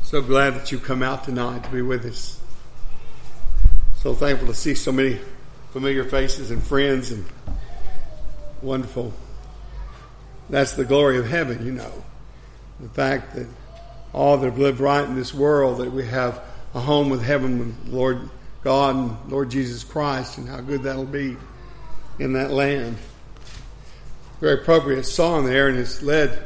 So glad that you come out tonight to be with us. So thankful to see so many familiar faces and friends, and wonderful. That's the glory of heaven, you know. The fact that all that have lived right in this world, that we have a home with heaven with Lord God and Lord Jesus Christ, and how good that'll be in that land. Very appropriate song there, and it's led.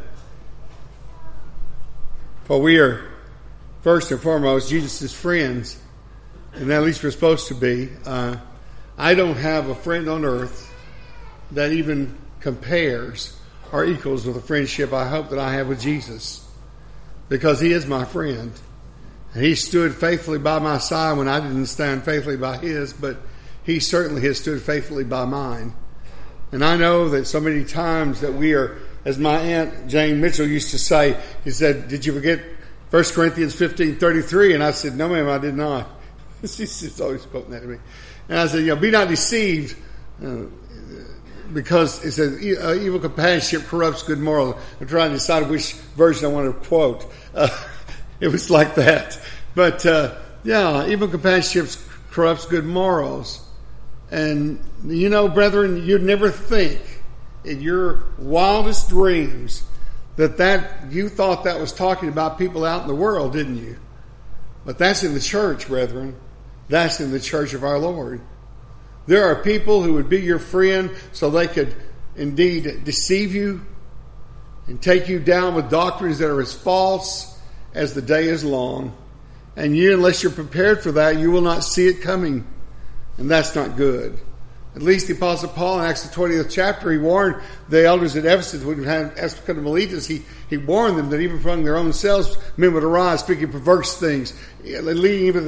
For we are first and foremost Jesus' friends, and at least we're supposed to be. I don't have a friend on earth that even compares or equals with the friendship I hope that I have with Jesus, because he is my friend. And he stood faithfully by my side when I didn't stand faithfully by his, but he certainly has stood faithfully by mine. And I know that so many times that we are, as my Aunt Jane Mitchell used to say, he said, "Did you forget 1 Corinthians 15:33? And I said, "No, ma'am, I did not." She's always quoting that to me. And I said, "Be not deceived, because it says evil companionship corrupts good morals." I'm trying to decide which version I want to quote. It was like that. But, evil companionship corrupts good morals. And, you know, brethren, you'd never think in your wildest dreams that you thought that was talking about people out in the world, didn't you? But that's in the church, brethren. That's in the church of our Lord. There are people who would be your friend so they could indeed deceive you and take you down with doctrines that are as false as the day is long. And you, unless you're prepared for that, you will not see it coming. And that's not good. At least the Apostle Paul in Acts the 20th chapter, he warned the elders at Ephesus who had asked of allegiance. He warned them that even from their own selves, men would arise speaking perverse things, leading even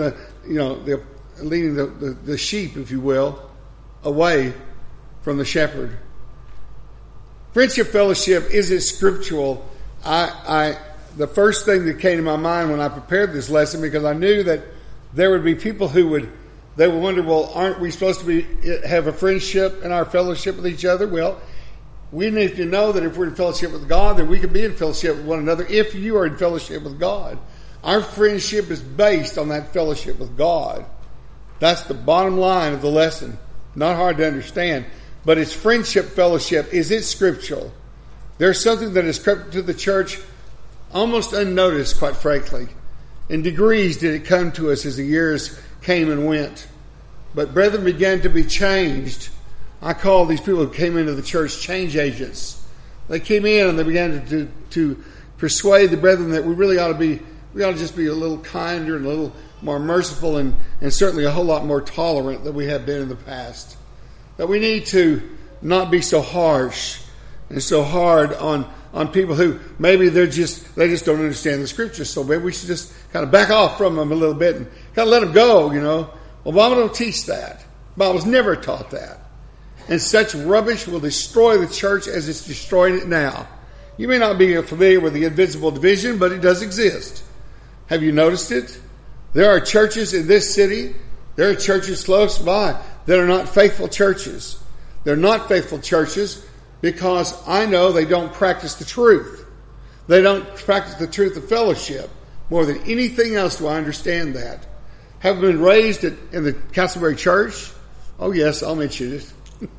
the sheep, if you will, away from the shepherd. Friendship fellowship, is it scriptural? The first thing that came to my mind when I prepared this lesson, because I knew that there would be people who would wonder, well, aren't we supposed to have a friendship in our fellowship with each other? Well, we need to know that if we're in fellowship with God, then we can be in fellowship with one another if you are in fellowship with God. Our friendship is based on that fellowship with God. That's the bottom line of the lesson. Not hard to understand. But it's friendship fellowship. Is it scriptural? There's something that has crept into the church almost unnoticed, quite frankly. In degrees did it come to us as the years came and went. But brethren began to be changed. I call these people who came into the church change agents. They came in and they began to persuade the brethren that we ought to just be a little kinder and a little more merciful and certainly a whole lot more tolerant than we have been in the past. That we need to not be so harsh and so hard on people who maybe they just don't understand the scriptures. So maybe we should just kind of back off from them a little bit and kind of let them go, you know. Well, Bible don't teach that. Bible's never taught that. And such rubbish will destroy the church as it's destroying it now. You may not be familiar with the invisible division, but it does exist. Have you noticed it? There are churches in this city, there are churches close by that are not faithful churches. They're not faithful churches because I know they don't practice the truth. They don't practice the truth of fellowship. More than anything else do I understand that. Have been raised in the Castleberry Church? Oh yes, I'll mention it.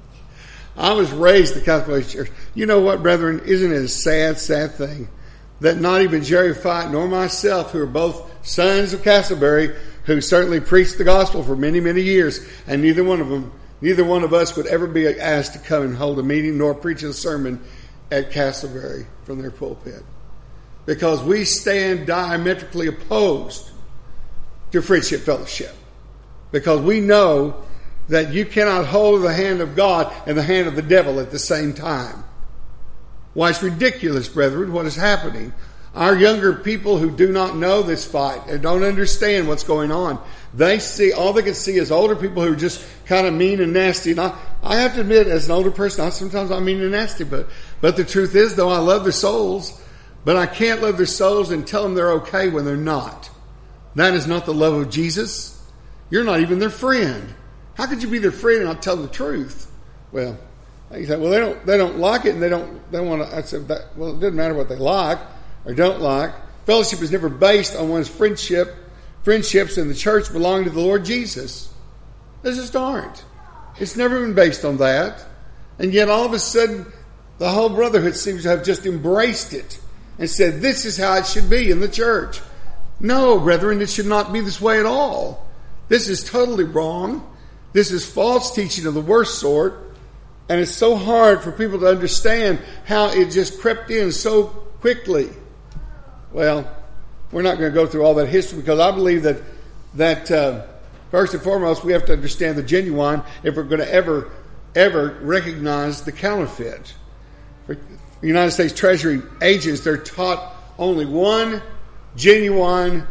I was raised in the Castleberry Church. You know what, brethren? Isn't it a sad, sad thing that not even Jerry Fight nor myself, who are both sons of Castleberry, who certainly preached the gospel for many, many years, and neither one of us would ever be asked to come and hold a meeting nor preach a sermon at Castleberry from their pulpit. Because we stand diametrically opposed to friendship fellowship. Because we know that you cannot hold the hand of God and the hand of the devil at the same time. Why, it's ridiculous, brethren, what is happening. Our younger people who do not know this fight and don't understand what's going on, all they can see is older people who are just kind of mean and nasty. And I have to admit, as an older person, sometimes I'm mean and nasty, but the truth is, though, I love their souls, but I can't love their souls and tell them they're okay when they're not. That is not the love of Jesus. You're not even their friend. How could you be their friend and not tell them the truth? Well, you say, well, they don't like it and they don't want to. I said, well, it doesn't matter what they like or don't like. Fellowship is never based on one's friendships in the church belonging to the Lord Jesus. They just aren't. It's never been based on that. And yet all of a sudden, the whole brotherhood seems to have just embraced it and said, this is how it should be in the church. No, brethren, it should not be this way at all. This is totally wrong. This is false teaching of the worst sort. And it's so hard for people to understand how it just crept in so quickly. Well, we're not going to go through all that history because I believe that first and foremost, we have to understand the genuine if we're going to ever recognize the counterfeit. For the United States Treasury agents, they're taught only one genuine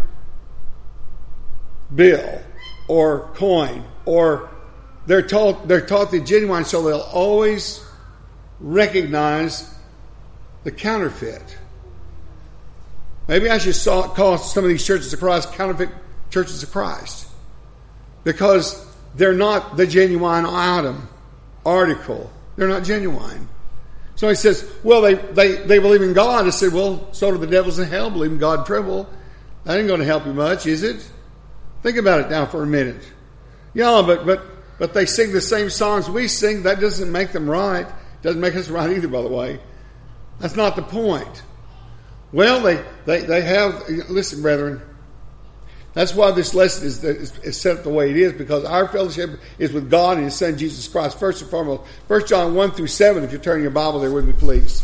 bill or coin, or they're taught the genuine, so they'll always recognize the counterfeit. Maybe I should call some of these churches of Christ counterfeit churches of Christ, because they're not the genuine article. They're not genuine. Somebody says, well, they believe in God. I said, well, so do the devils in hell believe in God and tremble. That ain't going to help you much, is it? Think about it now for a minute. Yeah, but they sing the same songs we sing. That doesn't make them right. Doesn't make us right either, by the way. That's not the point. Well, they have, listen, brethren, that's why this lesson is set up the way it is, because our fellowship is with God and His Son, Jesus Christ. First and foremost, 1 John 1 through 7, if you turn your Bible there with me, please.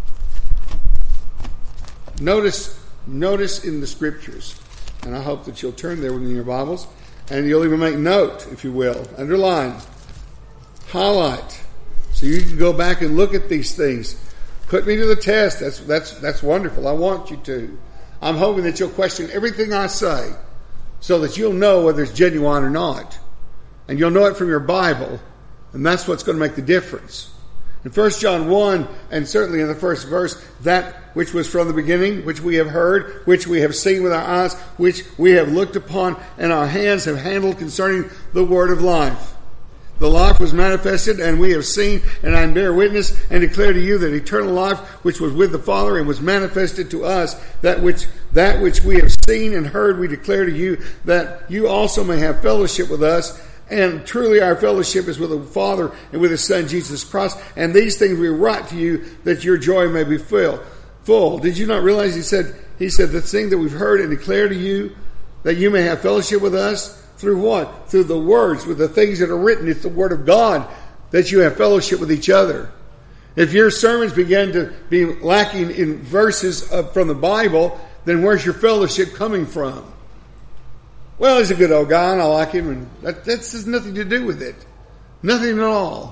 Notice in the Scriptures, and I hope that you'll turn there within your Bibles, and you'll even make note, if you will, underline, highlight, so you can go back and look at these things. Put me to the test. That's wonderful. I want you to. I'm hoping that you'll question everything I say, so that you'll know whether it's genuine or not. And you'll know it from your Bible, and that's what's going to make the difference. In 1 John 1, and certainly in the first verse, that which was from the beginning, which we have heard, which we have seen with our eyes, which we have looked upon, and our hands have handled concerning the word of life. The life was manifested, and we have seen, and I bear witness, and declare to you that eternal life, which was with the Father, and was manifested to us, that which we have seen and heard, we declare to you, that you also may have fellowship with us. And truly our fellowship is with the Father and with His Son, Jesus Christ. And these things we write to you, that your joy may be full. Did you not realize He said, the thing that we've heard and declare to you, that you may have fellowship with us? Through what? Through the words, with the things that are written. It's the Word of God that you have fellowship with each other. If your sermons begin to be lacking in verses from the Bible, then where's your fellowship coming from? Well, he's a good old guy and I like him, and that has nothing to do with it. Nothing at all.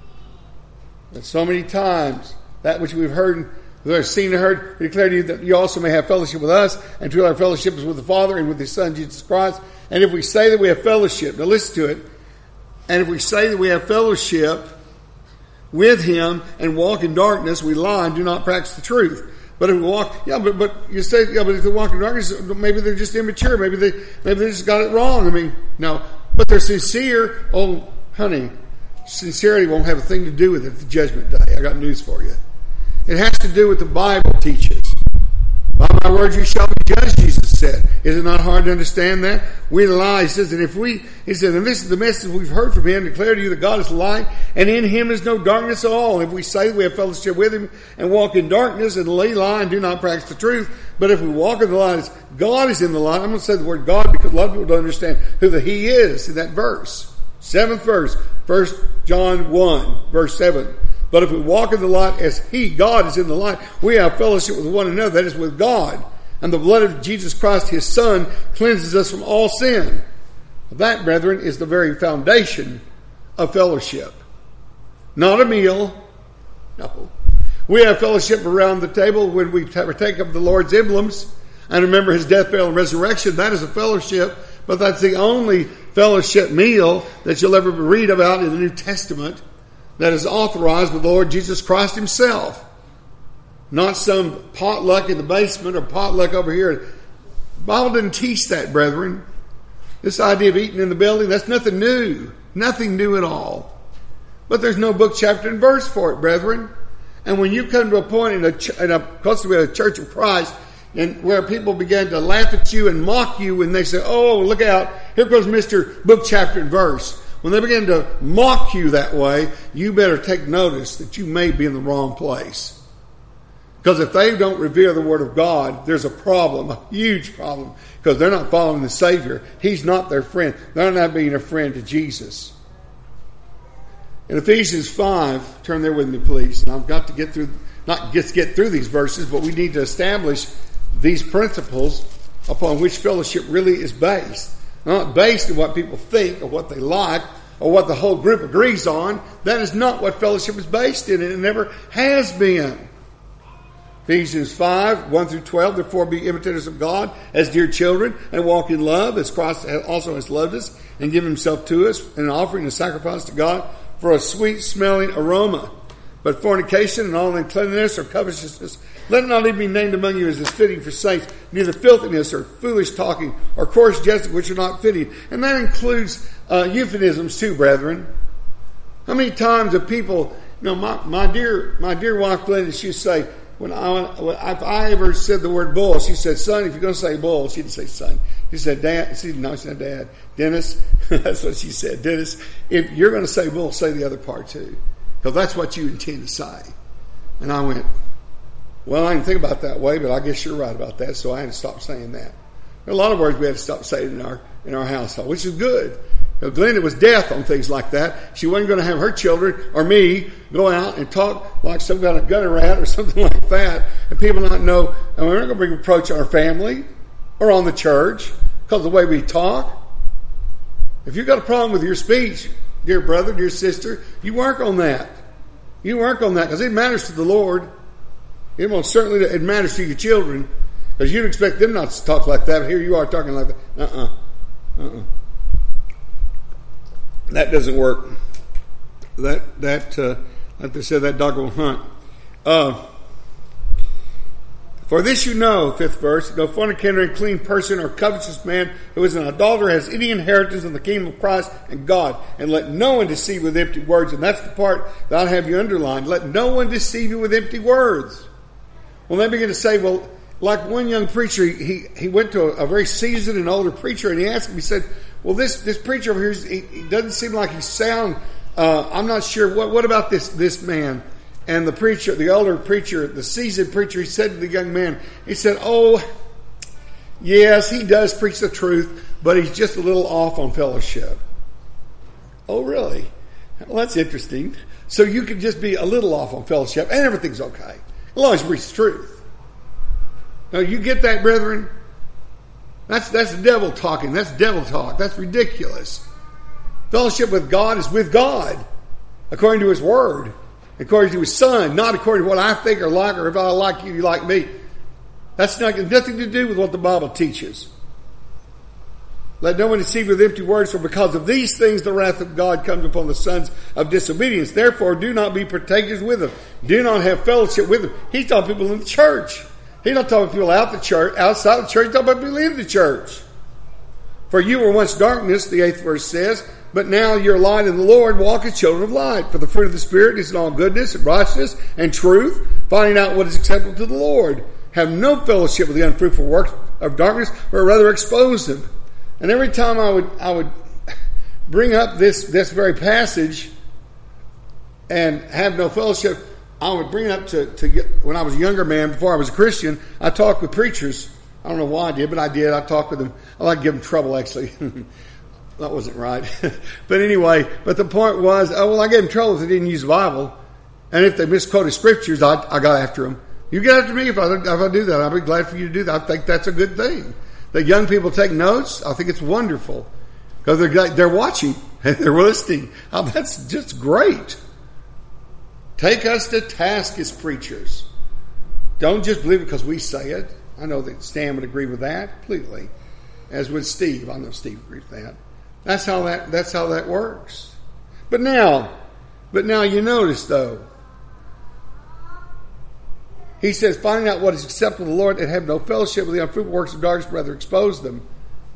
But so many times, that which we've heard, we have seen and heard, we declare to you that you also may have fellowship with us, and truly our fellowship is with the Father and with His Son, Jesus Christ. And if we say that we have fellowship, now listen to it, and if we say that we have fellowship with Him and walk in darkness, we lie and do not practice the truth. But if we walk, but you say, but if they walk in darkness, maybe they're just immature. Maybe they just got it wrong. I mean, no, but they're sincere. Oh, honey, sincerity won't have a thing to do with it at the judgment day. I got news for you. It has to do with the Bible teaches. By my words you shall be judged, Jesus said. Is it not hard to understand that? We lie. He says, and and this is the message we've heard from Him, declare to you that God is light, and in Him is no darkness at all. And if we say that we have fellowship with Him and walk in darkness and lie and do not practice the truth, but if we walk in the light as God is in the light, I'm going to say the word God because a lot of people don't understand who the He is in that verse. 7th verse, 1 John 1, verse 7. But if we walk in the light as He, God, is in the light, we have fellowship with one another, that is with God. And the blood of Jesus Christ, His Son, cleanses us from all sin. That, brethren, is the very foundation of fellowship. Not a meal. No. We have fellowship around the table when we take up the Lord's emblems and remember His death, burial, and resurrection. That is a fellowship. But that's the only fellowship meal that you'll ever read about in the New Testament that is authorized with the Lord Jesus Christ Himself. Not some potluck in the basement or potluck over here. The Bible didn't teach that, brethren. This idea of eating in the building, that's nothing new. Nothing new at all. But there's no book, chapter, and verse for it, brethren. And when you come to a point in a Church of Christ, and where people began to laugh at you and mock you when they say, oh, look out, here goes Mr. Book, Chapter, and Verse. When they begin to mock you that way, you better take notice that you may be in the wrong place. Because if they don't revere the Word of God, there's a problem, a huge problem, because they're not following the Savior. He's not their friend. They're not being a friend to Jesus. In Ephesians 5, turn there with me, please. And I've got to get through, not just get through these verses, but we need to establish these principles upon which fellowship really is based. Not based on what people think or what they like or what the whole group agrees on. That is not what fellowship is based in, and it never has been. Ephesians 5, 1 through 12, therefore be imitators of God as dear children, and walk in love as Christ also has loved us, and given himself to us, an offering and sacrifice to God for a sweet-smelling aroma. But fornication and all uncleanness or covetousness, let it not even be named among you as is fitting for saints, neither filthiness or foolish talking or coarse jesting, which are not fitting. And that includes euphemisms too, brethren. How many times have people, my dear wife Glenda, she'd say, if I ever said the word bull, she said, son, if you're going to say bull, she didn't say son. She said, Dad. She said, Dad. Dennis, that's what she said. Dennis, if you're going to say bull, say the other part too. Because that's what you intend to say. And I went, well, I didn't think about it that way, but I guess you're right about that, so I had to stop saying that. There are a lot of words we had to stop saying in our household, which is good. Glenda was death on things like that. She wasn't going to have her children or me go out and talk like some kind of gutter rat or something like that, and people not know, and we're not going to bring reproach on our family or on the church because of the way we talk. If you've got a problem with your speech, dear brother, dear sister, you work on that. You work on that because it matters to the Lord. It most certainly it matters to your children because you'd expect them not to talk like that. But here you are talking like that. That doesn't work. Like they said, that dog will hunt. For this you know, 5th verse, no fornicator, unclean person, or covetous man who is an adulterer has any inheritance in the kingdom of Christ and God. And let no one deceive with empty words. And that's the part that I have you underlined. Let no one deceive you with empty words. Well, they begin to say, well, like one young preacher, he went to a very seasoned and older preacher, and he asked him, he said, well, this preacher over here, he doesn't seem like he's sound. I'm not sure. What about this man? And the preacher, the older preacher, the seasoned preacher, he said to the young man, he said, oh, yes, he does preach the truth, but he's just a little off on fellowship. Oh, really? Well, that's interesting. So you can just be a little off on fellowship and everything's okay, as long as you preach the truth. Now, you get that, brethren? That's the devil talking. That's devil talk. That's ridiculous. Fellowship with God is with God, according to his word, according to his son, not according to what I think or like, or if I like you, you like me. That's nothing to do with what the Bible teaches. Let no one deceive with empty words, for because of these things the wrath of God comes upon the sons of disobedience. Therefore, do not be partakers with them. Do not have fellowship with them. He's talking people in the church. He's not talking people out the church, outside the church. He's talking about people in the church. For you were once darkness, the 8th verse says, but now you're light in the Lord, walk as children of light. For the fruit of the Spirit is in all goodness and righteousness and truth, finding out what is acceptable to the Lord. Have no fellowship with the unfruitful works of darkness, but rather expose them. And every time I would bring up this very passage and have no fellowship, I would bring it up to get, when I was a younger man, before I was a Christian, I talked with preachers. I don't know why I did, but I did. I talked with them. I like to give them trouble, actually. That wasn't right. But anyway, but the point was, I gave them trouble if they didn't use the Bible. And if they misquoted scriptures, I got after them. You get after me if I do that. I'll be glad for you to do that. I think that's a good thing. That young people take notes, I think it's wonderful. Because they're watching and they're listening. Oh, that's just great. Take us to task as preachers. Don't just believe it because we say it. I know that Stan would agree with that completely. As would Steve. I know Steve agrees with that. That's how that works. But now you notice though. He says, finding out what is acceptable to the Lord and have no fellowship with the unfruitful works of darkness, rather expose them.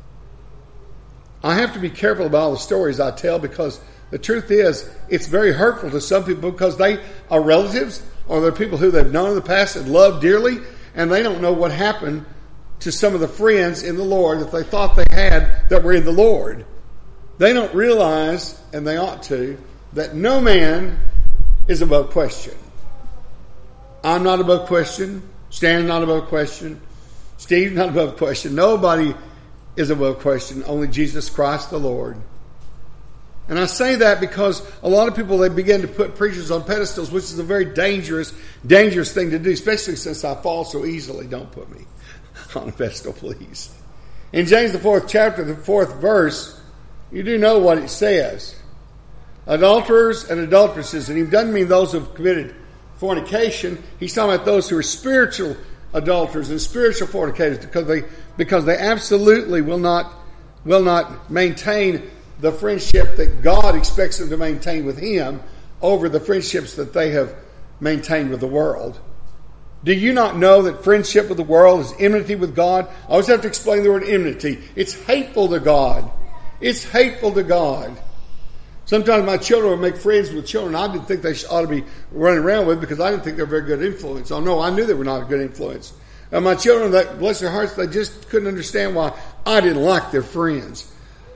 I have to be careful about all the stories I tell because the truth is, it's very hurtful to some people because they are relatives or they're people who they've known in the past and loved dearly, and they don't know what happened to some of the friends in the Lord that they thought they had that were in the Lord. They don't realize, and they ought to, that no man is above question. I'm not above question. Stan's not above question. Steve's not above question. Nobody is above question. Only Jesus Christ the Lord. And I say that because a lot of people, they begin to put preachers on pedestals, which is a very dangerous thing to do, especially since I fall so easily. Don't put me on a pedestal, please. In James, the 4th chapter, the 4th verse, you do know what it says. Adulterers and adulteresses, and he doesn't mean those who have committed fornication. He's talking about those who are spiritual adulterers and spiritual fornicators, because they absolutely will not maintain the friendship that God expects them to maintain with Him over the friendships that they have maintained with the world. Do you not know that friendship with the world is enmity with God? I always have to explain the word enmity. It's hateful to God. It's hateful to God. Sometimes my children would make friends with children I didn't think they ought to be running around with, because I didn't think they were very good influence. Oh no, I knew they were not a good influence. And my children, that bless their hearts, they just couldn't understand why I didn't like their friends.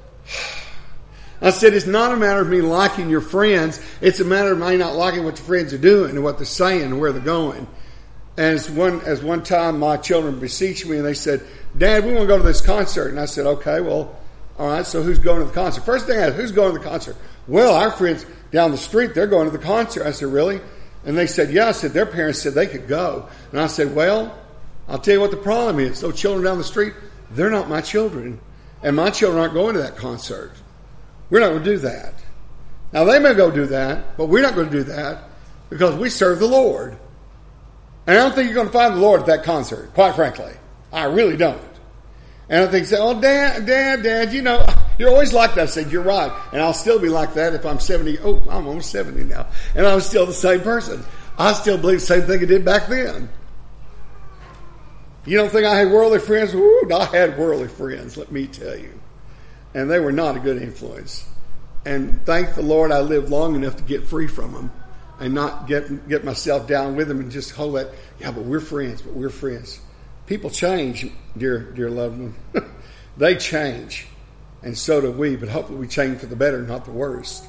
I said, it's not a matter of me liking your friends. It's a matter of me not liking what your friends are doing and what they're saying and where they're going. And as one time my children beseeched me and they said, Dad, we want to go to this concert. And I said, okay, well, all right, so who's going to the concert? First thing I asked, who's going to the concert? Well, our friends down the street, they're going to the concert. I said, really? And they said, yeah. I said, their parents said they could go. And I said, well, I'll tell you what the problem is. Those children down the street, they're not my children. And my children aren't going to that concert. We're not going to do that. Now, they may go do that, but we're not going to do that because we serve the Lord. And I don't think you're going to find the Lord at that concert, quite frankly. I really don't. And I think, oh, Dad, you know, you're always like that. I said, you're right. And I'll still be like that if I'm 70. Oh, I'm almost 70 now. And I'm still the same person. I still believe the same thing I did back then. You don't think I had worldly friends? Ooh, I had worldly friends, let me tell you. And they were not a good influence. And thank the Lord I lived long enough to get free from them and not get myself down with them and just hold that, yeah, but we're friends. People change, dear loved one. They change. And so do we, but hopefully we change for the better, not the worst.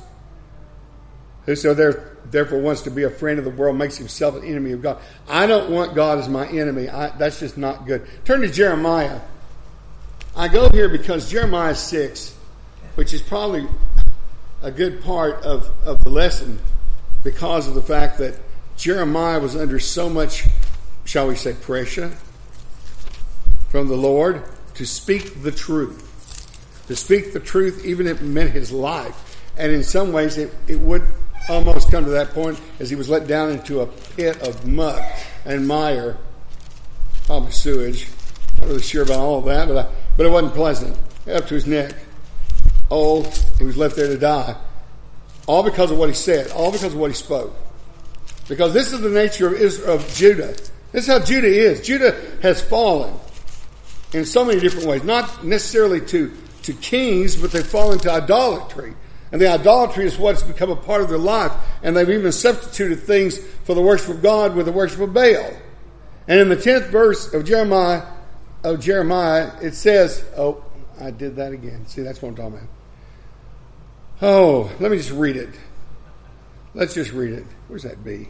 Whoso therefore wants to be a friend of the world makes himself an enemy of God. I don't want God as my enemy. That's just not good. Turn to Jeremiah. I go here because Jeremiah 6, which is probably a good part of the lesson because of the fact that Jeremiah was under so much, shall we say, pressure from the Lord to speak the truth. To speak the truth, even if it meant his life. And in some ways, it would almost come to that point as he was let down into a pit of muck and mire, probably sewage. Not really sure about all of that, but it wasn't pleasant. Up to his neck. Old, he was left there to die. All because of what he said. All because of what he spoke. Because this is the nature of Judah. This is how Judah is. Judah has fallen in so many different ways. Not necessarily to kings, but they've fallen to idolatry. And the idolatry is what's become a part of their life. And they've even substituted things for the worship of God with the worship of Baal. And in the 10th verse of Jeremiah, it says, oh, I did that again. See, that's what I'm talking about. Oh, let me just read it. Let's just read it. Where's that B?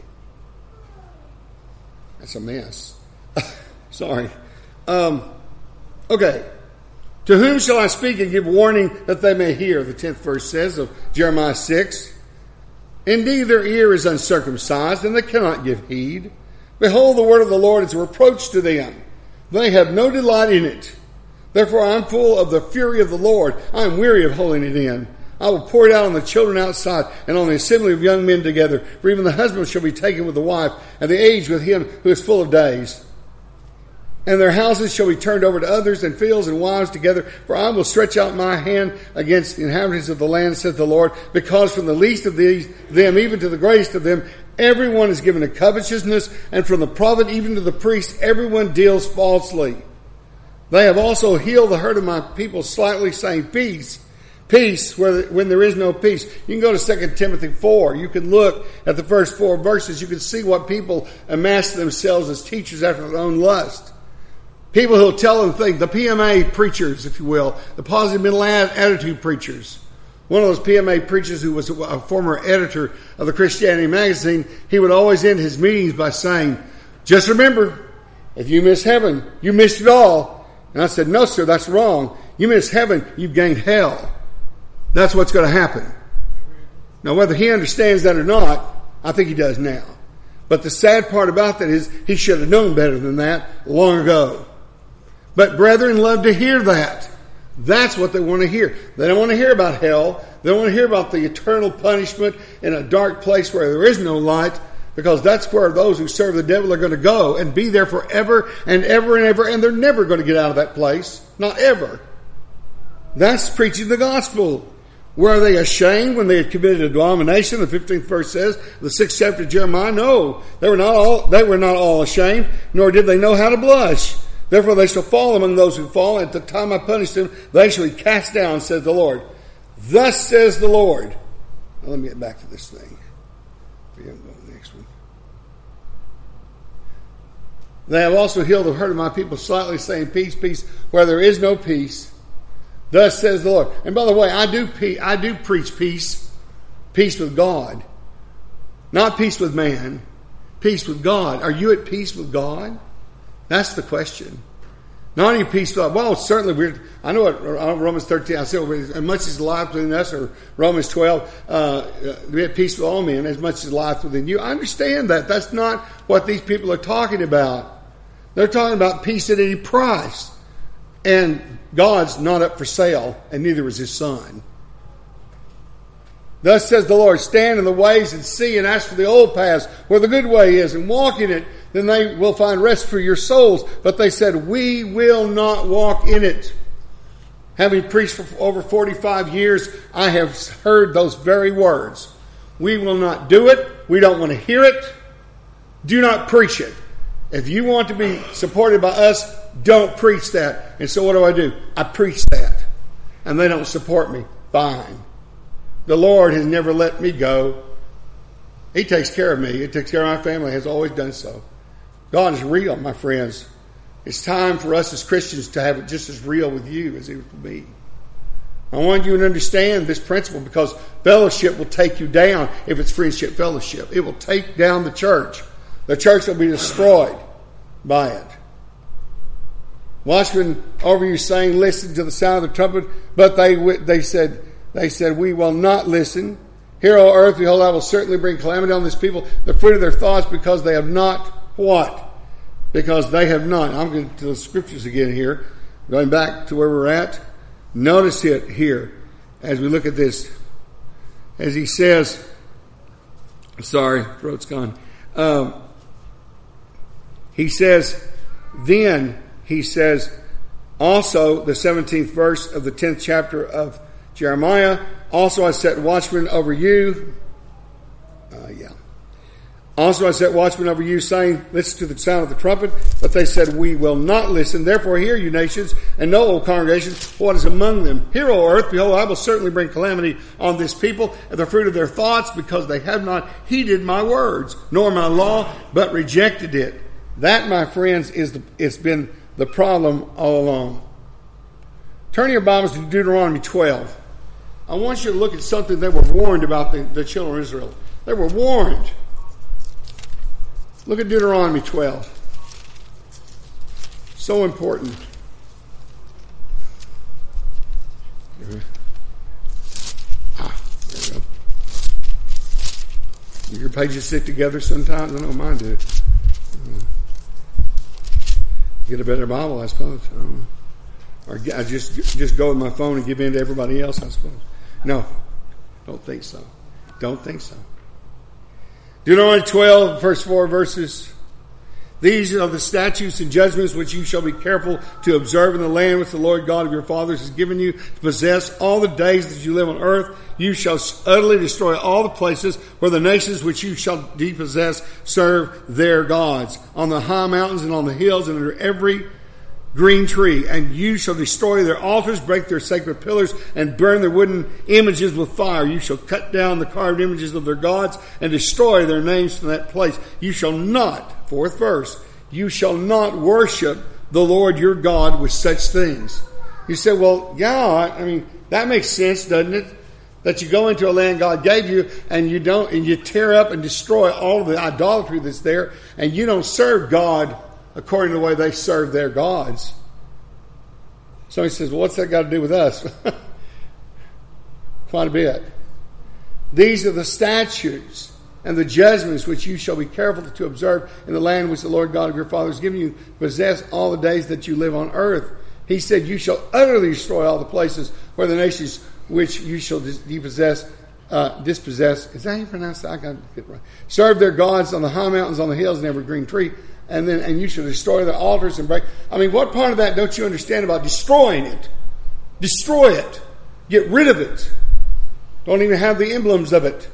That's a mess. Sorry. Okay. To whom shall I speak and give warning that they may hear? The 10th verse says of Jeremiah 6. Indeed, their ear is uncircumcised, and they cannot give heed. Behold, the word of the Lord is a reproach to them. They have no delight in it. Therefore I am full of the fury of the Lord. I am weary of holding it in. I will pour it out on the children outside and on the assembly of young men together. For even the husband shall be taken with the wife, and the aged with him who is full of days. And their houses shall be turned over to others, and fields and wives together. For I will stretch out my hand against the inhabitants of the land, saith the Lord, because from the least of them even to the greatest of them, everyone is given to covetousness, and from the prophet even to the priest, everyone deals falsely. They have also healed the hurt of my people slightly, saying, Peace, Peace when there is no peace. You can go to 2 Timothy 4. You can look at the first 4 verses. You can see what people amass themselves as teachers after their own lust. People who will tell them things. The PMA preachers, if you will. The positive mental attitude preachers. One of those PMA preachers who was a former editor of the Christianity magazine, he would always end his meetings by saying, just remember, if you miss heaven, you missed it all. And I said, no, sir, that's wrong. You miss heaven, you've gained hell. That's what's going to happen. Now, whether he understands that or not, I think he does now. But the sad part about that is he should have known better than that long ago. But brethren love to hear that. That's what they want to hear. They don't want to hear about hell. They don't want to hear about the eternal punishment in a dark place where there is no light, because that's where those who serve the devil are going to go and be there forever and ever and ever, and they're never going to get out of that place. Not ever. That's preaching the gospel. Were they ashamed when they had committed a abomination? The 15th verse says, the 6th chapter of Jeremiah, no, they were not all ashamed, nor did they know how to blush. Therefore they shall fall among those who fall, and at the time I punish them, they shall be cast down, says the Lord. Thus says the Lord. Now, let me get back to this thing. Go to the next one. They have also healed the hurt of my people slightly, saying, peace, peace, where there is no peace. Thus says the Lord. And by the way, I do preach peace. Peace with God. Not peace with man. Peace with God. Are you at peace with God? That's the question. Not only peace with God. Well, certainly I know what Romans 13, I said, as much as life within us, or Romans 12, we have peace with all men, as much as life within you. I understand that. That's not what these people are talking about. They're talking about peace at any price. And God's not up for sale, and neither is his Son. Thus says the Lord, stand in the ways and see and ask for the old paths where the good way is, and walk in it. Then they will find rest for your souls. But they said, we will not walk in it. Having preached for over 45 years, I have heard those very words. We will not do it. We don't want to hear it. Do not preach it. If you want to be supported by us, don't preach that. And so what do? I preach that. And they don't support me. Fine. The Lord has never let me go. He takes care of me. He takes care of my family. Has always done so. God is real, my friends. It's time for us as Christians to have it just as real with you as it will be. I want you to understand this principle, because fellowship will take you down if it's friendship fellowship. It will take down the church. The church will be destroyed by it. Watchmen over you saying, listen to the sound of the trumpet. But they said, we will not listen. Hear, O earth, behold, I will certainly bring calamity on this people, the fruit of their thoughts, because they have not what? Because they have not. I'm going to the scriptures again here. Going back to where we're at. Notice it here as we look at this. As he says, sorry, throat's gone. He says, then he says, also the 17th verse of the 10th chapter of Jeremiah, also I set watchmen over you. Also I set watchmen over you, saying, listen to the sound of the trumpet. But they said, we will not listen. Therefore hear, you nations, and know, O congregations, what is among them. Hear, O earth, behold, I will certainly bring calamity on this people, and the fruit of their thoughts, because they have not heeded my words, nor my law, but rejected it. That, my friends, it's been the problem all along. Turn your Bibles to Deuteronomy 12. I want you to look at something they were warned about the children of Israel. They were warned. Look at Deuteronomy 12. So important. There we go. Your pages sit together sometimes. I know mine do. Get a better Bible, I suppose. Or I just go with my phone and give in to everybody else, I suppose. No, don't think so. Don't think so. Deuteronomy 12, first 4 verses. These are the statutes and judgments which you shall be careful to observe in the land which the Lord God of your fathers has given you to possess all the days that you live on earth. You shall utterly destroy all the places where the nations which you shall depossess serve their gods, on the high mountains and on the hills and under every green tree. And you shall destroy their altars, break their sacred pillars, and burn their wooden images with fire. You shall cut down the carved images of their gods and destroy their names from that place. You shall not, fourth verse, you shall not worship the Lord your God with such things. You say, well, God, I mean, that makes sense, doesn't it? That you go into a land God gave you and you tear up and destroy all of the idolatry that's there, and you don't serve God according to the way they serve their gods. So he says, well, what's that got to do with us? Quite a bit. These are the statutes and the judgments which you shall be careful to observe in the land which the Lord God of your fathers given you, possess all the days that you live on earth. He said, you shall utterly destroy all the places where the nations which you shall dispossess. Is that how you pronounce that? I got to get it right. Serve their gods on the high mountains, on the hills, and every green tree. And you shall destroy their altars and break. I mean, what part of that don't you understand about destroying it? Destroy it. Get rid of it. Don't even have the emblems of it.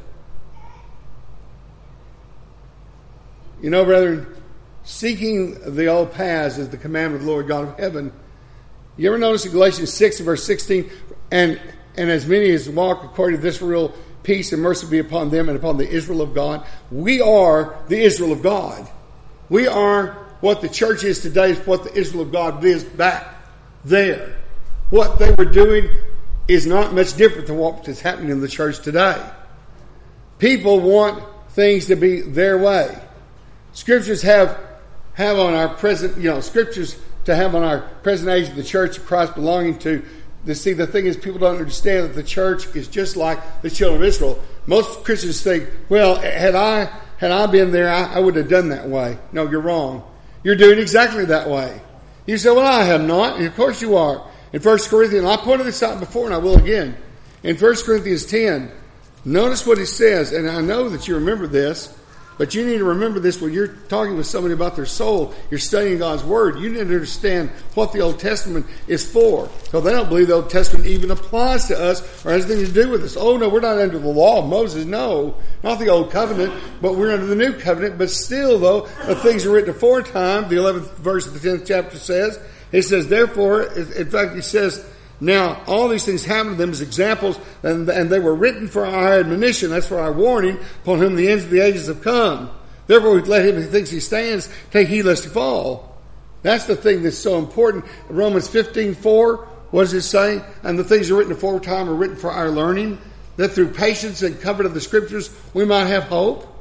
You know, brethren, seeking the old paths is the commandment of the Lord God of heaven. You ever notice in Galatians 6 verse 16, and as many as walk according to this rule, peace and mercy be upon them and upon the Israel of God. We are the Israel of God. We are what the church is today, is what the Israel of God is back there. What they were doing is not much different than what is happening in the church today. People want things to be their way. Scriptures have on our present, scriptures to have on our present age of the church of Christ belonging to. See, the thing is, people don't understand that the church is just like the children of Israel. Most Christians think, well, had I been there, I would have done that way. No, you're wrong. You're doing exactly that way. You say, well, I have not. And of course you are. In 1 Corinthians, I pointed this out before and I will again. In 1 Corinthians 10, notice what it says, and I know that you remember this, but you need to remember this when you're talking with somebody about their soul, you're studying God's Word. You need to understand what the Old Testament is for. So they don't believe the Old Testament even applies to us or has anything to do with us. Oh, no, we're not under the law of Moses. No, not the Old Covenant, but we're under the New Covenant. But still, though, the things are written aforetime. The 11th verse of the 10th chapter says, it says, therefore, in fact, it says, now, all these things happened to them as examples, and they were written for our admonition, that's for our warning, upon whom the ends of the ages have come. Therefore, let him who thinks he stands take heed lest he fall. That's the thing that's so important. Romans 15:4, what does it say? And the things are written aforetime are written for our learning, that through patience and comfort of the Scriptures we might have hope.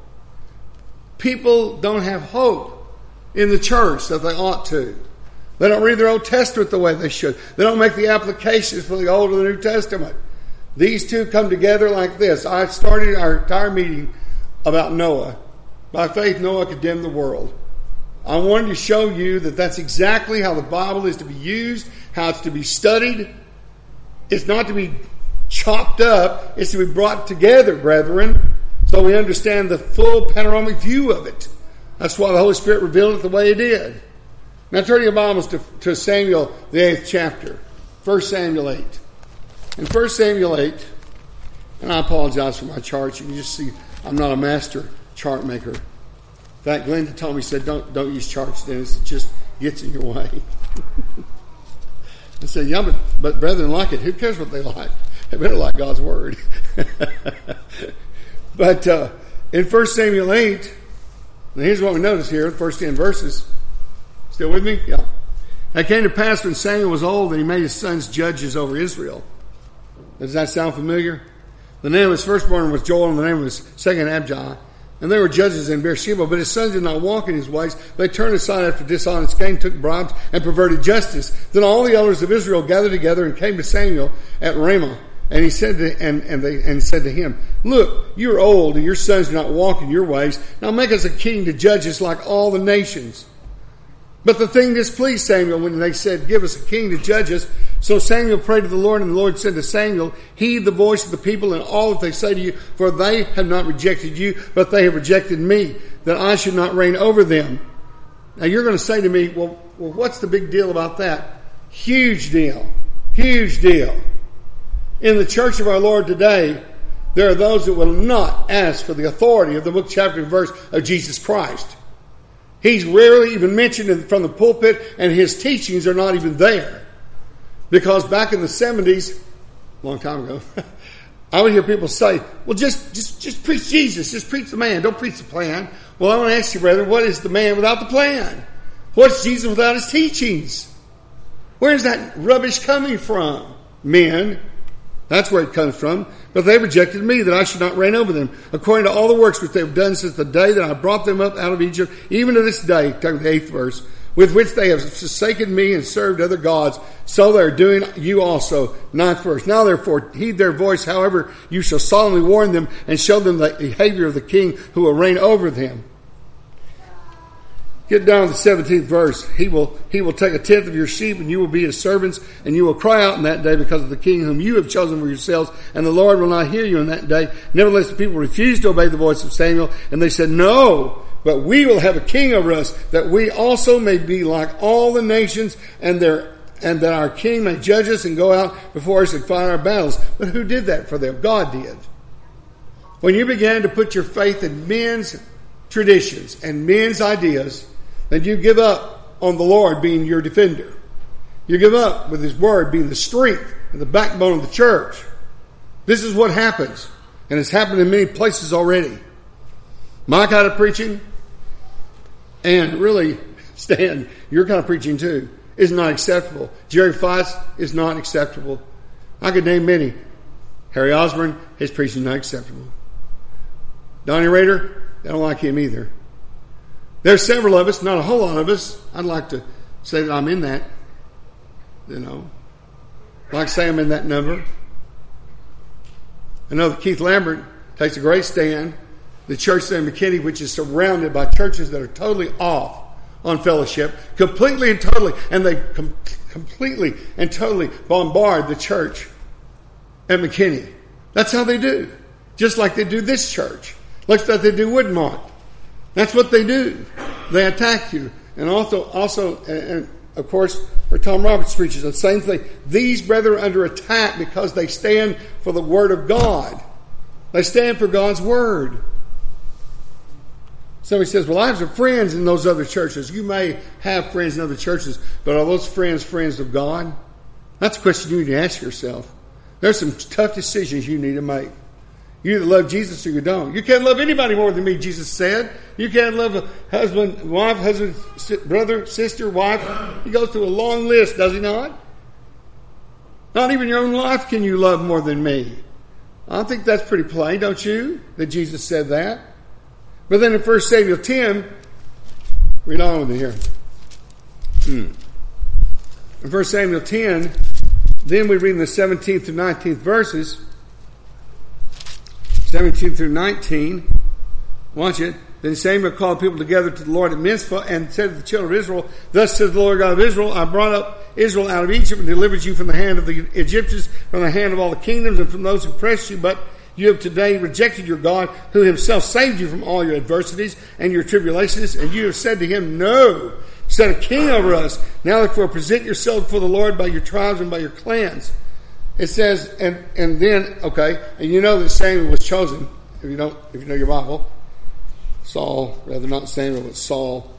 People don't have hope in the church that they ought to. They don't read their Old Testament the way they should. They don't make the applications from the Old to the New Testament. These two come together like this. I started our entire meeting about Noah. By faith, Noah condemned the world. I wanted to show you that that's exactly how the Bible is to be used, how it's to be studied. It's not to be chopped up. It's to be brought together, brethren, so we understand the full panoramic view of it. That's why the Holy Spirit revealed it the way He did. Now turn your Bibles to Samuel, the 8th chapter. 1 Samuel 8. In 1 Samuel 8, and I apologize for my charts. You can just see I'm not a master chart maker. In fact, Glenda told me, said, don't use charts, Dennis. It just gets in your way. I said, yeah, but brethren like it. Who cares what they like? They better like God's Word. But in 1 Samuel 8, and here's what we notice here, the first 10 verses. Still with me? Yeah. It came to pass when Samuel was old that he made his sons judges over Israel. Does that sound familiar? The name of his firstborn was Joel, and the name of his second Abijah. And they were judges in Beersheba, but his sons did not walk in his ways. They turned aside after dishonest gain, took bribes, and perverted justice. Then all the elders of Israel gathered together and came to Samuel at Ramah. And he said said to him, look, you are old, and your sons do not walk in your ways. Now make us a king to judge us like all the nations. But the thing displeased Samuel when they said, give us a king to judge us. So Samuel prayed to the Lord, and the Lord said to Samuel, heed the voice of the people and all that they say to you, for they have not rejected you, but they have rejected me, that I should not reign over them. Now you're going to say to me, well, what's the big deal about that? Huge deal. Huge deal. In the church of our Lord today, there are those that will not ask for the authority of the book, chapter, and verse of Jesus Christ. He's rarely even mentioned from the pulpit, and his teachings are not even there. Because back in the 70s, a long time ago, I would hear people say, well, just preach Jesus. Just preach the man. Don't preach the plan. Well, I want to ask you, brother, what is the man without the plan? What's Jesus without his teachings? Where is that rubbish coming from? Men. That's where it comes from. But they rejected me, that I should not reign over them, according to all the works which they have done since the day that I brought them up out of Egypt, even to this day, talking the 8th verse, with which they have forsaken me and served other gods, so they are doing you also. 9th verse. Now therefore heed their voice, however you shall solemnly warn them, and show them the behavior of the king who will reign over them. Get down to the 17th verse. He will take a tenth of your sheep, and you will be his servants, and you will cry out in that day because of the king whom you have chosen for yourselves, and the Lord will not hear you in that day. Nevertheless, the people refused to obey the voice of Samuel, and they said, no, but we will have a king over us, that we also may be like all the nations, and that our king may judge us and go out before us and fight our battles. But who did that for them? God did. When you began to put your faith in men's traditions and men's ideas, then you give up on the Lord being your defender. You give up with his word being the strength and the backbone of the church. This is what happens. And it's happened in many places already. My kind of preaching, and really, Stan, your kind of preaching too, is not acceptable. Jerry Foss is not acceptable. I could name many. Harry Osborne, his preaching is not acceptable. Donnie Rader, I don't like him either. There's several of us, not a whole lot of us. I'd like to say that I'm in that. I'd like to say I'm in that number. I know that Keith Lambert takes a great stand. The church there in McKinney, which is surrounded by churches that are totally off on fellowship, completely and totally, and they completely and totally bombard the church at McKinney. That's how they do. Just like they do this church. Like they do Woodmont. That's what they do. They attack you. And also, and of course, where Tom Roberts preaches, the same thing. These brethren are under attack because they stand for the Word of God. They stand for God's Word. Somebody says, well, I have some friends in those other churches. You may have friends in other churches, but are those friends of God? That's a question you need to ask yourself. There's some tough decisions you need to make. You either love Jesus or you don't. You can't love anybody more than me, Jesus said. You can't love a husband, brother, sister, wife. He goes through a long list, does he not? Not even your own life can you love more than me. I think that's pretty plain, don't you? That Jesus said that. But then in 1 Samuel 10, read on with it here. In 1 Samuel 10, then we read in the 17th through 19th verses. 17 through 19. Watch it. Then Samuel called people together to the Lord at Mizpah and said to the children of Israel, thus says the Lord God of Israel, I brought up Israel out of Egypt and delivered you from the hand of the Egyptians, from the hand of all the kingdoms and from those who oppressed you. But you have today rejected your God, who himself saved you from all your adversities and your tribulations. And you have said to him, no, set a king over us. Now therefore present yourself before the Lord by your tribes and by your clans. It says, and then, okay, and you know that Samuel was chosen, if you know your Bible. Saul, rather not Samuel, but Saul.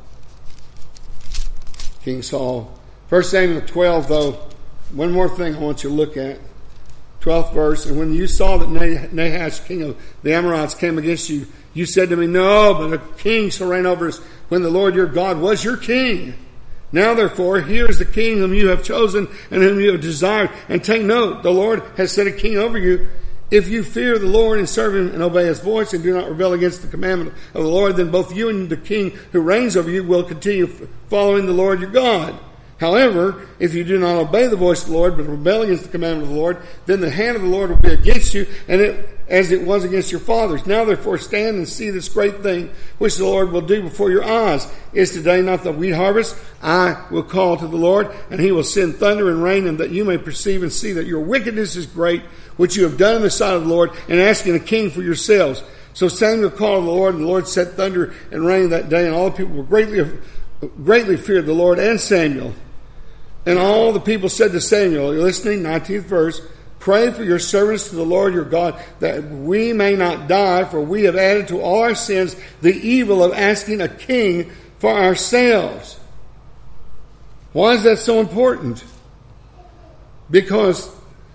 King Saul. 1 Samuel 12, though, one more thing I want you to look at. 12th verse, and when you saw that Nahash, king of the Amorites, came against you, you said to me, no, but a king shall reign over us when the Lord your God was your king. Now therefore, here is the king whom you have chosen and whom you have desired. And take note, the Lord has set a king over you. If you fear the Lord and serve him and obey his voice and do not rebel against the commandment of the Lord, then both you and the king who reigns over you will continue following the Lord your God. However, if you do not obey the voice of the Lord, but rebel against the commandment of the Lord, then the hand of the Lord will be against you, as it was against your fathers. Now therefore stand and see this great thing, which the Lord will do before your eyes. Is today not the wheat harvest? I will call to the Lord, and he will send thunder and rain, and that you may perceive and see that your wickedness is great, which you have done in the sight of the Lord, and asking a king for yourselves. So Samuel called on the Lord, and the Lord sent thunder and rain that day, and all the people were greatly feared the Lord and Samuel. And all the people said to Samuel, are you listening? 19th verse, pray for your servants to the Lord your God, that we may not die, for we have added to all our sins the evil of asking a king for ourselves. Why is that so important? Because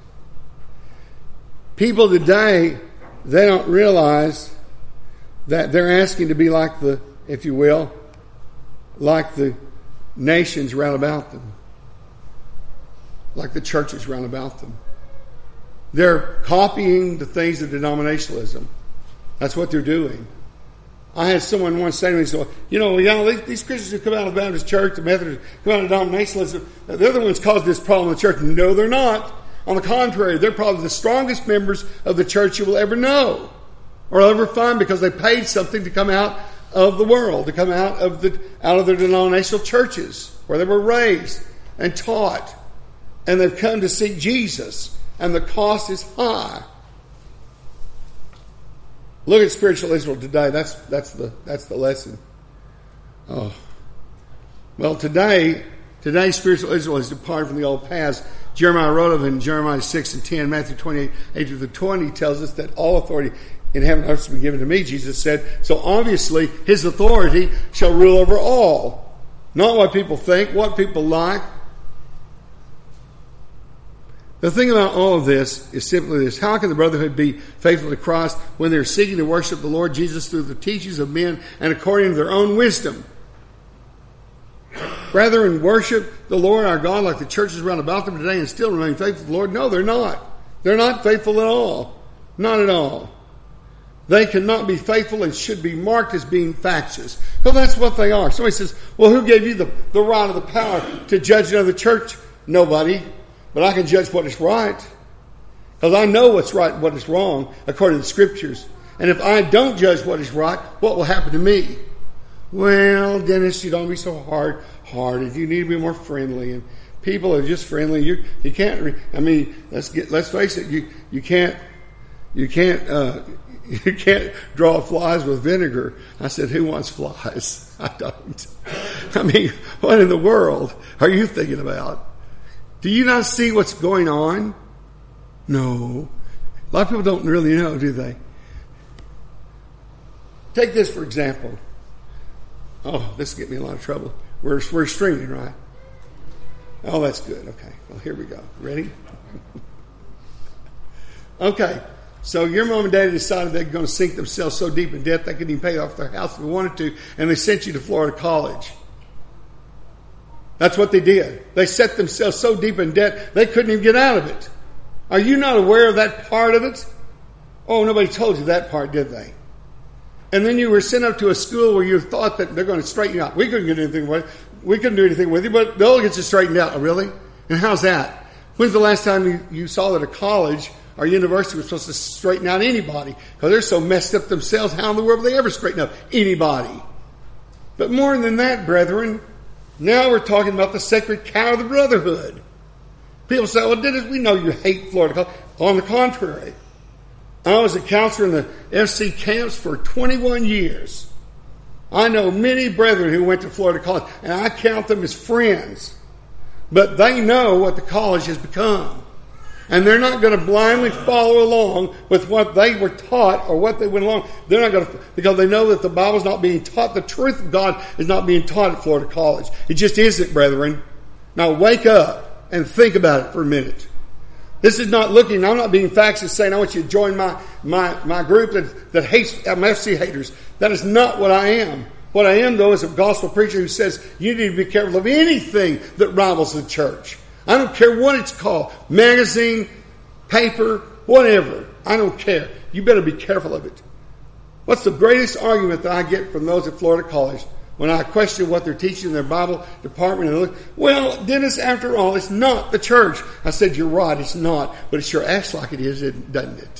people today, they don't realize that they're asking to be like the, if you will, like the nations round about them. Like the churches round about them. They're copying the things of denominationalism. That's what they're doing. I had someone once say to me, so, these Christians who come out of the Baptist church, the Methodists, come out of denominationalism, they're the ones causing this problem in the church. No, they're not. On the contrary, they're probably the strongest members of the church you will ever know or ever find, because they paid something to come out of the world, to come out of their denominational churches where they were raised and taught. And they've come to seek Jesus, and the cost is high. Look at spiritual Israel today. That's the lesson. Oh, well, today spiritual Israel has departed from the old paths. Jeremiah wrote of it in Jeremiah 6 and 10. Matthew 28, 8 through 20 tells us that all authority in heaven and earth has been given to me. Jesus said, so obviously His authority shall rule over all, not what people think, what people like. The thing about all of this is simply this. How can the brotherhood be faithful to Christ when they're seeking to worship the Lord Jesus through the teachings of men and according to their own wisdom? Rather than worship the Lord our God like the churches around about them today and still remain faithful to the Lord? No, they're not. They're not faithful at all. Not at all. They cannot be faithful and should be marked as being factious. Well, that's what they are. Somebody says, well, who gave you the right or the power to judge another church? Nobody. But I can judge what is right. Because I know what's right and what is wrong according to the Scriptures. And if I don't judge what is right, what will happen to me? Well, Dennis, you don't be so hard-hearted. You need to be more friendly. And people are just friendly. You can't. Let's face it. You can't draw flies with vinegar. I said, who wants flies? I don't. What in the world are you thinking about? Do you not see what's going on? No. A lot of people don't really know, do they? Take this for example. Oh, this will get me in a lot of trouble. We're streaming, right? Oh, that's good. Okay. Well, here we go. Ready? Okay. So your mom and daddy decided they're going to sink themselves so deep in debt they couldn't even pay off their house if they wanted to, and they sent you to Florida College. That's what they did. They set themselves so deep in debt, they couldn't even get out of it. Are you not aware of that part of it? Oh, nobody told you that part, did they? And then you were sent up to a school where you thought that they're going to straighten you out. We couldn't get anything with you. We couldn't do anything with you, but they'll get you straightened out. Oh, really? And how's that? When's the last time you saw that a college or university was supposed to straighten out anybody? Because they're so messed up themselves, how in the world will they ever straighten up anybody? But more than that, brethren, now we're talking about the sacred cow of the brotherhood. People say, well, Dennis, we know you hate Florida College. On the contrary, I was a counselor in the FC camps for 21 years. I know many brethren who went to Florida College, and I count them as friends. But they know what the college has become. And they're not going to blindly follow along with what they were taught or what they went along. They're not going to, because they know that the Bible's not being taught. The truth of God is not being taught at Florida College. It just isn't, brethren. Now wake up and think about it for a minute. This is not looking, I'm not being factious saying I want you to join my group that hates FC haters. That is not what I am. What I am, though, is a gospel preacher who says you need to be careful of anything that rivals the church. I don't care what it's called. Magazine, paper, whatever. I don't care. You better be careful of it. What's the greatest argument that I get from those at Florida College when I question what they're teaching in their Bible department? And look, well, Dennis, after all, it's not the church. I said, you're right, it's not. But it sure acts like it is, doesn't it?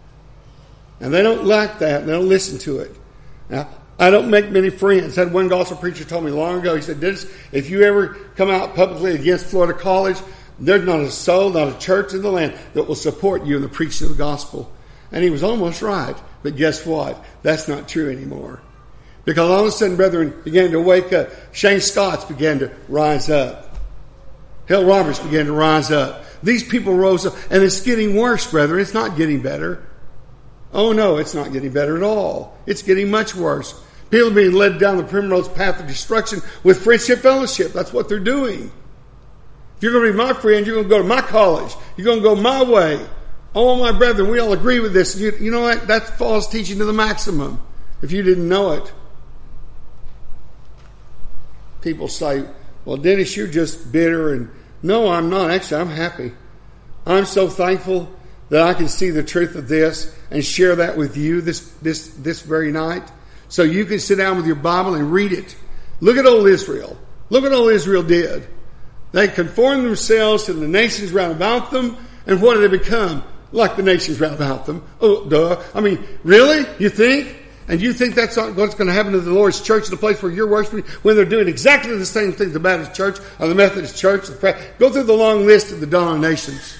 And they don't like that. They don't listen to it. Now, I don't make many friends. I had one gospel preacher told me long ago, he said, Dennis, if you ever come out publicly against Florida College, there's not a soul, not a church in the land that will support you in the preaching of the gospel. And he was almost right. But guess what? That's not true anymore. Because all of a sudden, brethren began to wake up. Shane Scotts began to rise up. Hale Roberts began to rise up. These people rose up. And it's getting worse, brethren. It's not getting better. Oh, no, it's not getting better at all. It's getting much worse. People are being led down the primrose path of destruction with Friendship Fellowship. That's what they're doing. If you're going to be my friend, you're going to go to my college. You're going to go my way. All my brethren, we all agree with this. You know what? That's false teaching to the maximum, if you didn't know it. People say, well, Dennis, you're just bitter. And no, I'm not. Actually, I'm happy. I'm so thankful that I can see the truth of this and share that with you this very night. So you can sit down with your Bible and read it. Look at old Israel. Look what old Israel did. They conformed themselves to the nations round about them. And what did they become? Like the nations round about them. Oh, duh. I mean, really? You think? And you think that's what's going to happen to the Lord's church, the place where you're worshiping, when they're doing exactly the same thing the Baptist church or the Methodist church? Go through the long list of the denominations.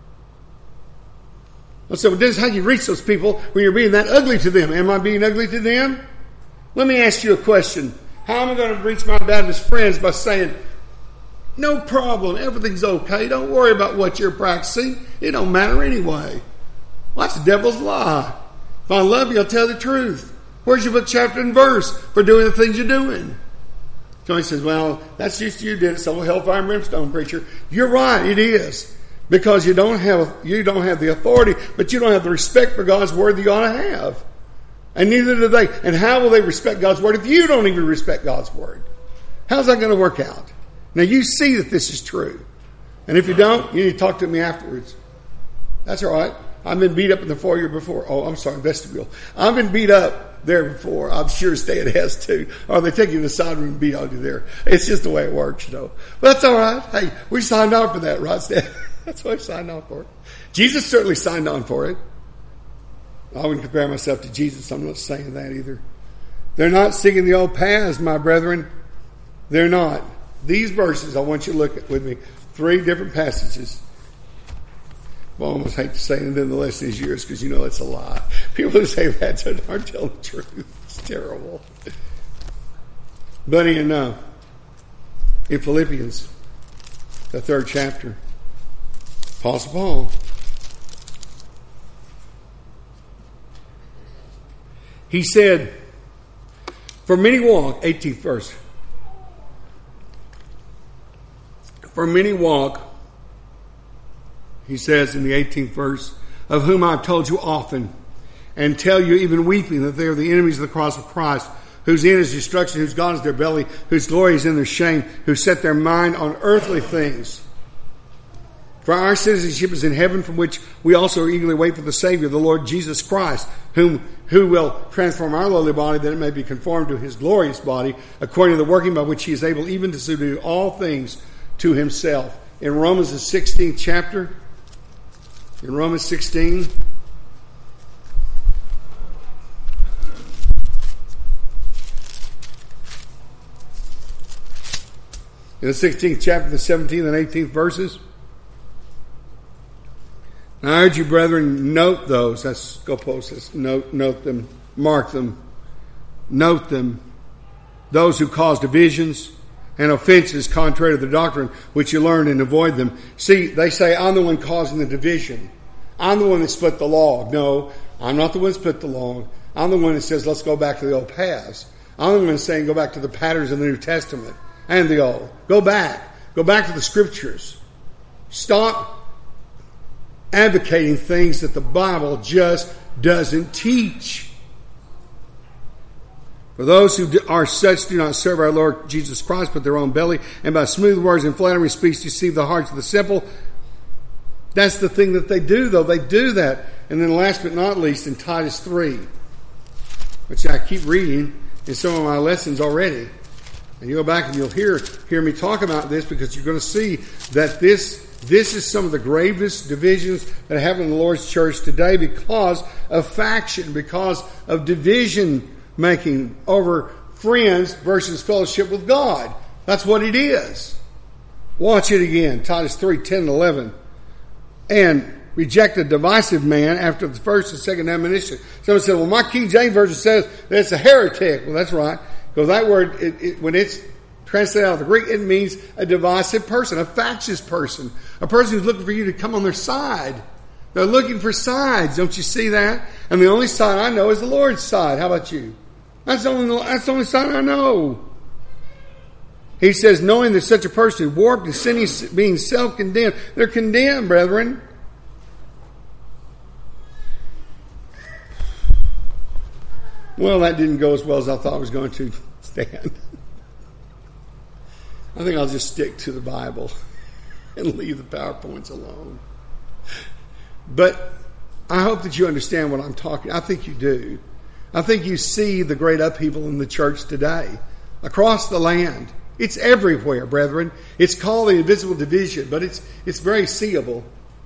I said, well, this is how you reach those people when you're being that ugly to them. Am I being ugly to them? Let me ask you a question. How am I going to reach my Baptist friends by saying, no problem, everything's okay, don't worry about what you're practicing, it don't matter anyway? Well, that's the devil's lie. If I love you, I'll tell the truth. Where's your book, chapter, and verse for doing the things you're doing? Tony says, well, that's just you did it, so hellfire and brimstone, preacher. You're right, it is. Because you don't have the authority, but you don't have the respect for God's word that you ought to have. And neither do they. And how will they respect God's word if you don't even respect God's word? How's that going to work out? Now you see that this is true. And if you don't, you need to talk to me afterwards. That's all right. I've been beat up in the foyer before. Oh, I'm sorry, vestibule. I've been beat up there before. I'm sure Stan has too. Or they take you to the side room and beat on you there. It's just the way it works, you know. But that's all right. Hey, we signed on for that, right, Stan? That's why I signed on for it. Jesus certainly signed on for it. I wouldn't compare myself to Jesus. I'm not saying that either. They're not seeking the old paths, my brethren. They're not. These verses, I want you to look at with me. 3 different passages. I almost hate to say it, and then the lesson is yours because you know it's a lie. People who say that aren't telling the truth. It's terrible. But in Philippians, the 3rd chapter, Apostle Paul, he said, for many walk, 18th verse, for many walk, he says in the 18th verse, of whom I've told you often, and tell you even weeping, that they are the enemies of the cross of Christ, whose end is destruction, whose God is their belly, whose glory is in their shame, who set their mind on earthly things. For our citizenship is in heaven, from which we also eagerly wait for the Savior, the Lord Jesus Christ, who will transform our lowly body, that it may be conformed to his glorious body, according to the working by which he is able even to subdue all things to himself. In Romans, the 16th chapter, in Romans 16, in the 16th chapter, the 17th and 18th verses. Now, I urge you, brethren, note those. That's scopos. That's note them. Mark them. Note them. Those who cause divisions and offenses contrary to the doctrine which you learned, and avoid them. See, they say, I'm the one causing the division. I'm the one that split the log. No, I'm not the one that split the log. I'm the one that says, let's go back to the old paths. I'm the one that's saying, go back to the patterns of the New Testament and the Old. Go back. Go back to the Scriptures. Stop advocating things that the Bible just doesn't teach. For those who are such do not serve our Lord Jesus Christ, but their own belly, and by smooth words and flattering speech deceive the hearts of the simple. That's the thing that they do, though. They do that. And then last but not least, in Titus 3, which I keep reading in some of my lessons already. And you go back and you'll hear me talk about this, because you're going to see that this is some of the gravest divisions that happen in the Lord's church today because of faction, because of division making over friends versus fellowship with God. That's what it is. Watch it again. Titus 3, 10 and 11. And reject a divisive man after the first and second admonition. Someone said, well, my King James Version says that it's a heretic. Well, that's right. Because that word, when it's translated out of the Greek, it means a divisive person, a factious person, a person who's looking for you to come on their side. They're looking for sides. Don't you see that? And the only side I know is the Lord's side. How about you? That's the only sign I know. He says, knowing that such a person is warped and sinning, being self-condemned. They're condemned, brethren. Well, that didn't go as well as I thought it was going to, Stan. I think I'll just stick to the Bible and leave the PowerPoints alone. But I hope that you understand what I'm talking. I think you do. I think you see the great upheaval in the church today across the land. It's everywhere, brethren. It's called the invisible division, but it's very seeable.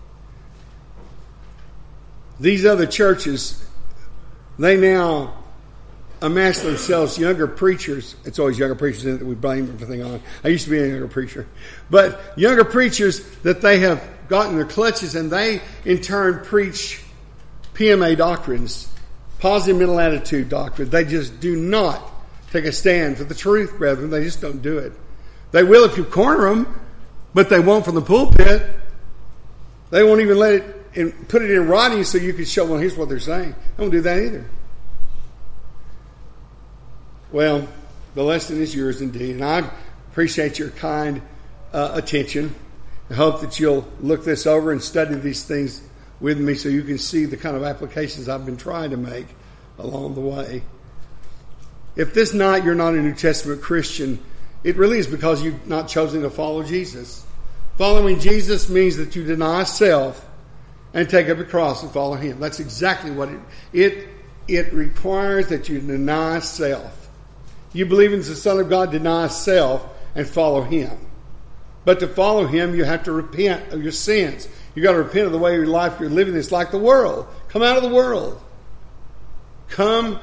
These other churches, they now amass themselves younger preachers. It's always younger preachers that we blame everything on. I used to be a younger preacher. But younger preachers that they have gotten their clutches, and they in turn preach PMA doctrines, positive mental attitude doctrine. They just do not take a stand for the truth, brethren. They just don't do it. They will if you corner them, but they won't from the pulpit. They won't even let it and put it in writing so you can show, well, here's what they're saying. They won't do that either. Well, the lesson is yours indeed, and I appreciate your kind attention. I hope that you'll look this over and study these things with me so you can see the kind of applications I've been trying to make along the way. If this night you're not a New Testament Christian, it really is because you've not chosen to follow Jesus. Following Jesus means that you deny self and take up a cross and follow Him. That's exactly what it requires, that you deny self. You believe in the Son of God, deny self, and follow Him. But to follow Him, you have to repent of your sins. You've got to repent of the way your life you're living is like the world. Come out of the world. Come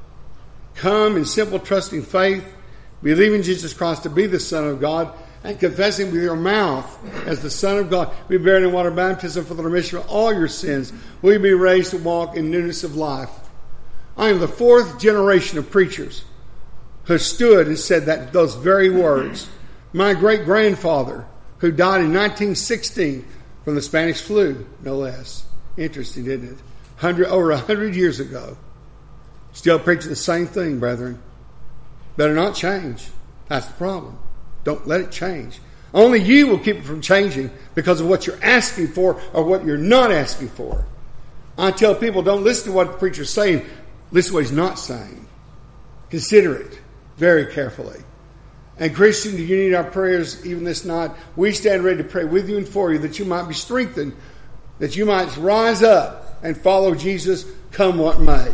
in simple, trusting faith, believing Jesus Christ to be the Son of God, and confessing with your mouth as the Son of God. Be buried in water baptism for the remission of all your sins. Will you be raised to walk in newness of life? I am the fourth generation of preachers who stood and said those very words. My great-grandfather, who died in 1916 from the Spanish flu, no less. Interesting, isn't it? Over 100 years ago. Still preaching the same thing, brethren. Better not change. That's the problem. Don't let it change. Only you will keep it from changing because of what you're asking for or what you're not asking for. I tell people, don't listen to what the preacher's saying. Listen to what he's not saying. Consider it very carefully. And Christian, do you need our prayers even this night? We stand ready to pray with you and for you that you might be strengthened, that you might rise up and follow Jesus come what may.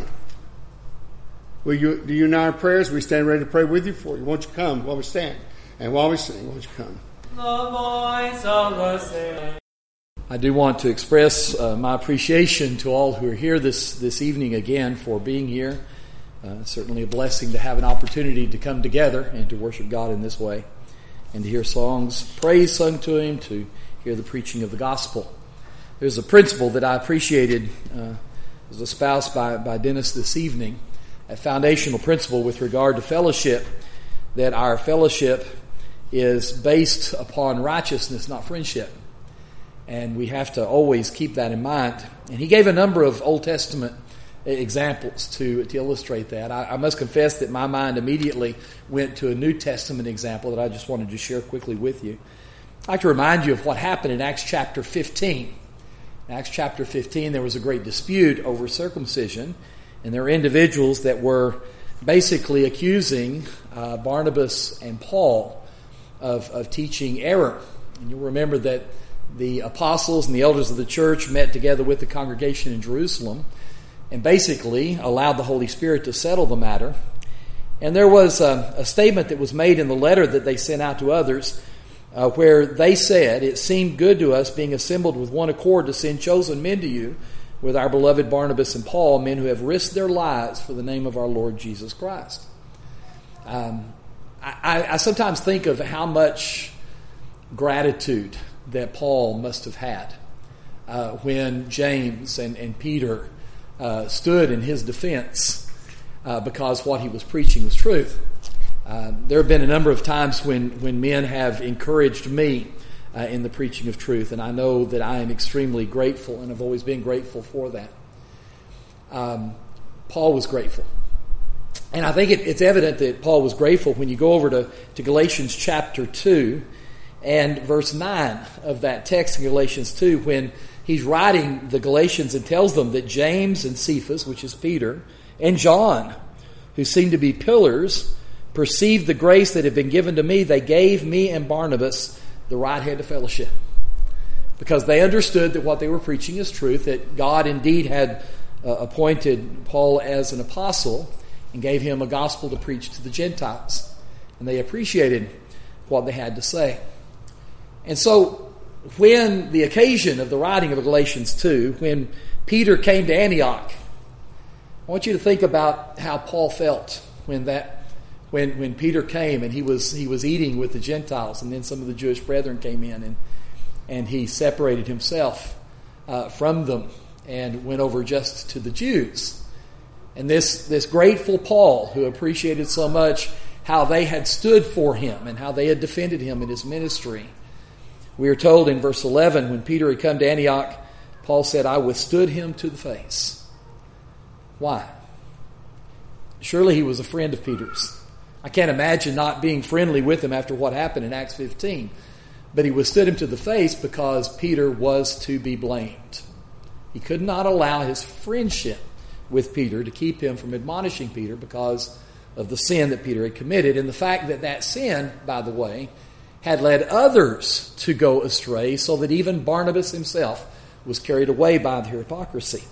Do you know our prayers? We stand ready to pray with you for you. Won't you come while we stand? And while we sing, won't you come? The voice of the Savior. I do want to express my appreciation to all who are here this evening again for being here. Certainly a blessing to have an opportunity to come together and to worship God in this way and to hear songs, praise sung to Him, to hear the preaching of the gospel. There's a principle that I appreciated was espoused by Dennis this evening, a foundational principle with regard to fellowship, that our fellowship is based upon righteousness, not friendship. And we have to always keep that in mind. And he gave a number of Old Testament examples to illustrate that. I must confess that my mind immediately went to a New Testament example that I just wanted to share quickly with you. I'd like to remind you of what happened in Acts chapter 15. In Acts chapter 15, there was a great dispute over circumcision, and there were individuals that were basically accusing Barnabas and Paul of teaching error. And you'll remember that the apostles and the elders of the church met together with the congregation in Jerusalem and basically allowed the Holy Spirit to settle the matter. And there was a statement that was made in the letter that they sent out to others where they said, "It seemed good to us, being assembled with one accord, to send chosen men to you with our beloved Barnabas and Paul, men who have risked their lives for the name of our Lord Jesus Christ." I sometimes think of how much gratitude that Paul must have had when James and Peter stood in his defense because what he was preaching was truth. There have been a number of times when men have encouraged me in the preaching of truth, and I know that I am extremely grateful and have always been grateful for that. Paul was grateful. And I think it's evident that Paul was grateful when you go over to Galatians chapter 2 and verse 9 of that text in Galatians 2, when he's writing the Galatians and tells them that James and Cephas, which is Peter, and John, who seemed to be pillars, perceived the grace that had been given to me. They gave me and Barnabas the right hand of fellowship, because they understood that what they were preaching is truth, that God indeed had appointed Paul as an apostle and gave him a gospel to preach to the Gentiles. And they appreciated what they had to say. And so when the occasion of the writing of Galatians 2, when Peter came to Antioch, I want you to think about how Paul felt when Peter came and he was eating with the Gentiles, and then some of the Jewish brethren came in and he separated himself from them and went over just to the Jews. And this grateful Paul, who appreciated so much how they had stood for him and how they had defended him in his ministry. We are told in verse 11, when Peter had come to Antioch, Paul said, I withstood him to the face. Why? Surely he was a friend of Peter's. I can't imagine not being friendly with him after what happened in Acts 15. But he withstood him to the face because Peter was to be blamed. He could not allow his friendship with Peter to keep him from admonishing Peter because of the sin that Peter had committed, and the fact that that sin, by the way, had led others to go astray, so that even Barnabas himself was carried away by their hypocrisy.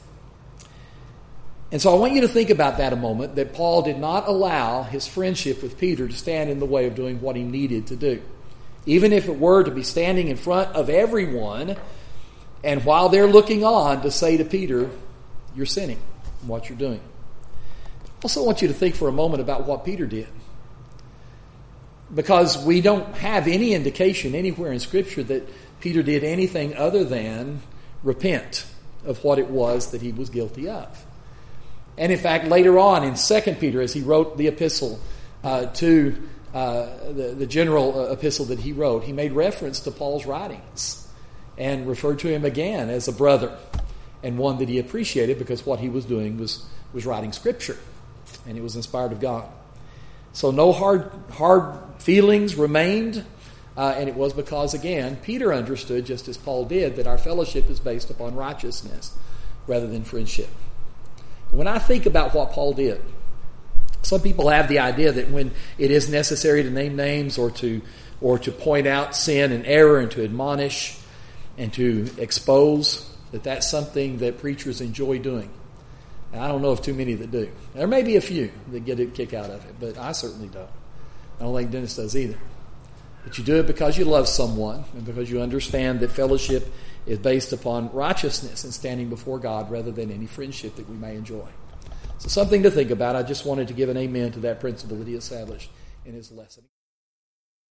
And so I want you to think about that a moment, that Paul did not allow his friendship with Peter to stand in the way of doing what he needed to do. Even if it were to be standing in front of everyone, and while they're looking on, to say to Peter, you're sinning in what you're doing. I also want you to think for a moment about what Peter did. Because we don't have any indication anywhere in Scripture that Peter did anything other than repent of what it was that he was guilty of. And in fact, later on in 2 Peter, as he wrote the epistle to the general epistle that he wrote, he made reference to Paul's writings and referred to him again as a brother, and one that he appreciated because what he was doing was writing Scripture, and it was inspired of God. So no hard feelings remained, and it was because, again, Peter understood, just as Paul did, that our fellowship is based upon righteousness rather than friendship. When I think about what Paul did, some people have the idea that when it is necessary to name names or to point out sin and error and to admonish and to expose, that's something that preachers enjoy doing. And I don't know of too many that do. There may be a few that get a kick out of it, but I certainly don't. I don't think Dennis does either. But you do it because you love someone and because you understand that fellowship is based upon righteousness and standing before God rather than any friendship that we may enjoy. So something to think about. I just wanted to give an amen to that principle that he established in his lesson.